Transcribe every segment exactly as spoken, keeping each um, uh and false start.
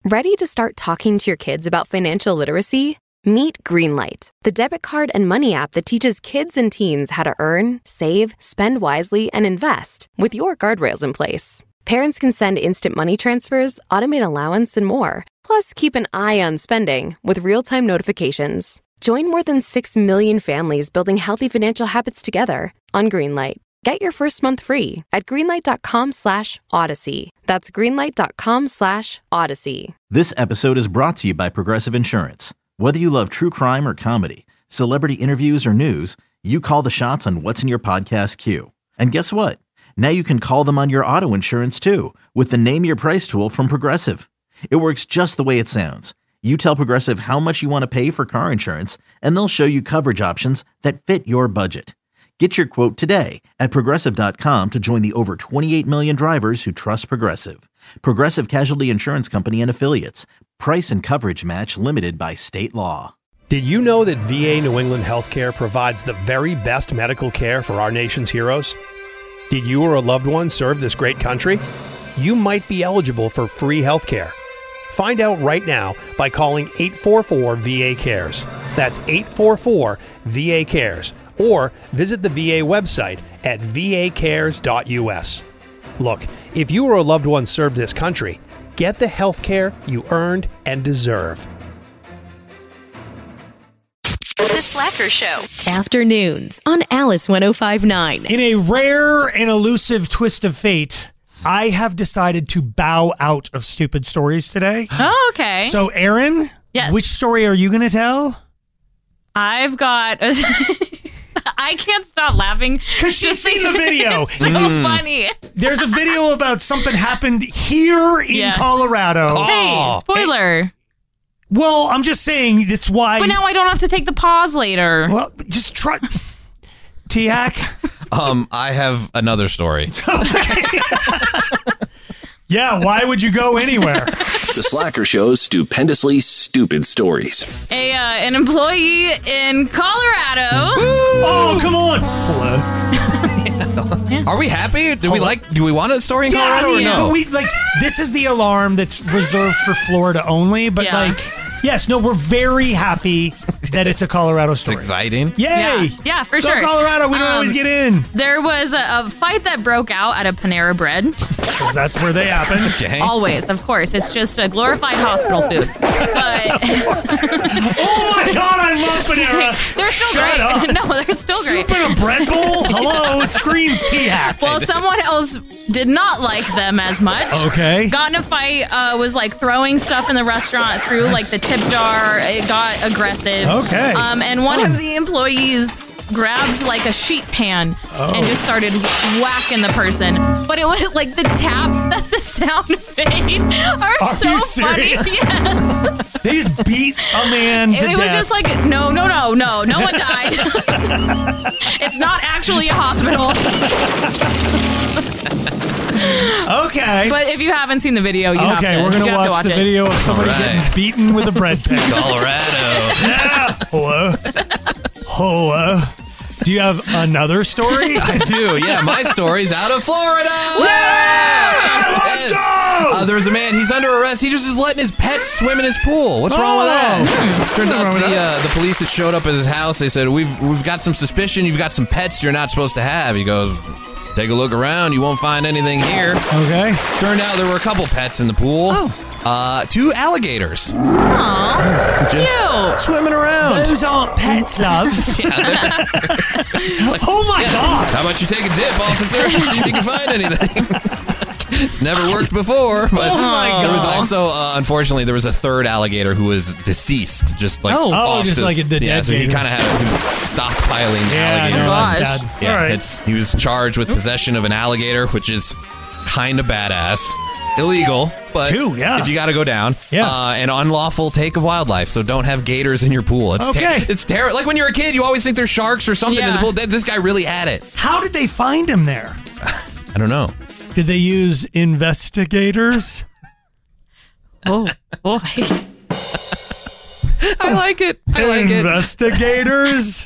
Ready to start talking to your kids about financial literacy? Meet Greenlight, the debit card and money app that teaches kids and teens how to earn, save, spend wisely, and invest with your guardrails in place. Parents can send instant money transfers, automate allowance, and more. Plus, keep an eye on spending with real-time notifications. Join more than six million families building healthy financial habits together on Greenlight. Get your first month free at greenlight.com slash odyssey. That's greenlight.com slash odyssey. This episode is brought to you by Progressive Insurance. Whether you love true crime or comedy, celebrity interviews or news, you call the shots on what's in your podcast queue. And guess what? Now you can call them on your auto insurance too with the Name Your Price tool from Progressive. It works just the way it sounds. You tell Progressive how much you want to pay for car insurance, and they'll show you coverage options that fit your budget. Get your quote today at Progressive dot com to join the over twenty-eight million drivers who trust Progressive. Progressive Casualty Insurance Company and Affiliates. Price and coverage match limited by state law. Did you know that V A New England Healthcare provides the very best medical care for our nation's heroes? Did you or a loved one serve this great country? You might be eligible for free healthcare. Find out right now by calling eight four four V A cares. That's eight four four V A cares. Or visit the V A website at v a cares dot u s. Look, if you or a loved one served this country, get the health care you earned and deserve. The Slacker Show. Afternoons on Alice one oh five point nine. In a rare and elusive twist of fate, I have decided to bow out of stupid stories today. Oh, okay. So, Erin, yes. Which story are you going to tell? I've got... A I can't stop laughing. Because she's seen the video. It's so mm. funny. There's a video about something happened here in yeah. Colorado. Hey, spoiler. And, well, I'm just saying that's why... But now I don't have to take the pause later. Well, just try... Tiak? Um, I have another story. Yeah, why would you go anywhere? The Slacker Show's stupendously stupid stories. A uh, an employee in Colorado. Oh, come on! Hello. yeah. Are we happy? Do we like? Do we want a story in yeah, Colorado I mean, or no? But we like this is the alarm that's reserved for Florida only. But yeah. like, yes, no, we're very happy that it's a Colorado story. It's exciting. Yay! Yeah, yeah for Go sure. Colorado, we don't um, always get in. There was a, a fight that broke out at a Panera Bread. Because that's where they happen. Okay. Always, of course. It's just a glorified hospital food. But oh my God, I love Panera. They're still Shut great. Up. No, they're still great. Soup in a bread bowl? Hello, it screams T-hack. Well, someone else did not like them as much. Okay. Got in a fight, uh, was like throwing stuff in the restaurant through like the tip jar. It got aggressive. Okay. Um, and one of the employees grabbed like a sheet pan oh. and just started whacking the person. But it was like the taps that the sound made are, are so you funny. Serious? Yes. They just beat a man to It, it was death. just like, no, no, no, no, no one died. It's not actually a hospital. Okay. But if you haven't seen the video, you okay, have to we're gonna you watch, have to watch the it. video of somebody right. getting beaten with a bread pan. Colorado. Yeah. Hello. Hello. Do you have another story? I do. Yeah, my story's out of Florida. Yeah! Let's go! Uh, there's a man. He's under arrest. He just is letting his pets swim in his pool. What's oh. wrong with that? Turns out the uh, the police had showed up at his house. They said, "We've we've got some suspicion. You've got some pets you're not supposed to have." He goes, "Take a look around. You won't find anything here." Okay. Turned out there were a couple pets in the pool. Oh. Uh, two alligators. Aww, just cute. Swimming around. Those aren't pets, love. Yeah, like, oh my yeah. God. How about you take a dip, officer, and see if you can find anything? It's never worked before, but oh my God. There was also, uh, unfortunately, there was a third alligator who was deceased. Just like oh, oh just the, like the yeah. dead So he gator. kind of had he was stockpiling yeah, alligators. no, Gosh. that's bad. Yeah, All right. it's he was charged with possession of an alligator, which is kind of badass. Illegal, but Two, yeah. if you got to go down, yeah. uh, an unlawful take of wildlife. So don't have gators in your pool. It's okay. Ter- it's terrible. Like when you're a kid, you always think there's sharks or something yeah. in the pool. This guy really had it. How did they find him there? I don't know. Did they use investigators? Oh boy! I like it. I like it. Investigators.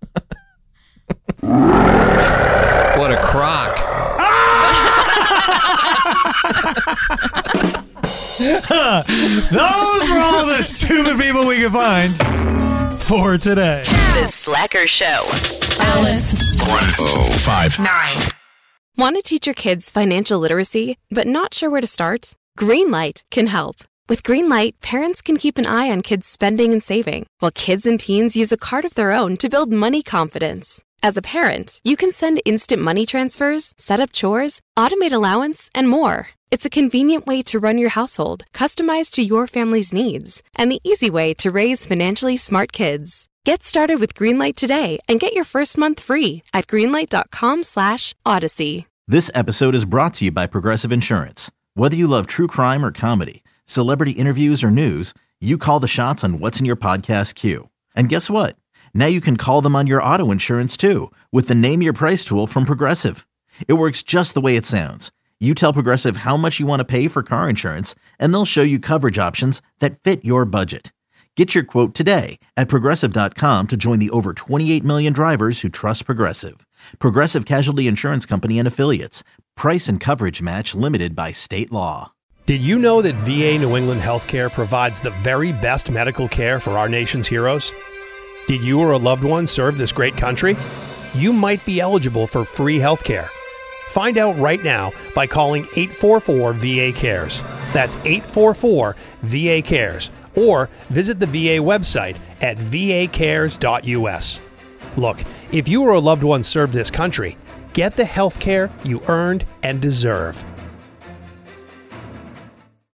What a crock. Those were all the stupid people we could find for today. The Slacker Show. Alice. one oh five Nine. Want to teach your kids financial literacy, but not sure where to start? Greenlight can help. With Greenlight, parents can keep an eye on kids' spending and saving, while kids and teens use a card of their own to build money confidence. As a parent, you can send instant money transfers, set up chores, automate allowance, and more. It's a convenient way to run your household, customized to your family's needs, and the easy way to raise financially smart kids. Get started with Greenlight today and get your first month free at greenlight.com slash odyssey. This episode is brought to you by Progressive Insurance. Whether you love true crime or comedy, celebrity interviews or news, you call the shots on what's in your podcast queue. And guess what? Now you can call them on your auto insurance too with the Name Your Price tool from Progressive. It works just the way it sounds. You tell Progressive how much you want to pay for car insurance, and they'll show you coverage options that fit your budget. Get your quote today at Progressive dot com to join the over twenty-eight million drivers who trust Progressive. Progressive Casualty Insurance Company and Affiliates. Price and coverage match limited by state law. Did you know that V A New England Healthcare provides the very best medical care for our nation's heroes? Did you or a loved one serve this great country? You might be eligible for free healthcare. Find out right now by calling eight four four V A cares. That's eight four four V A cares. Or visit the V A website at v a cares dot u s. Look, if you or a loved one served this country, get the health care you earned and deserve.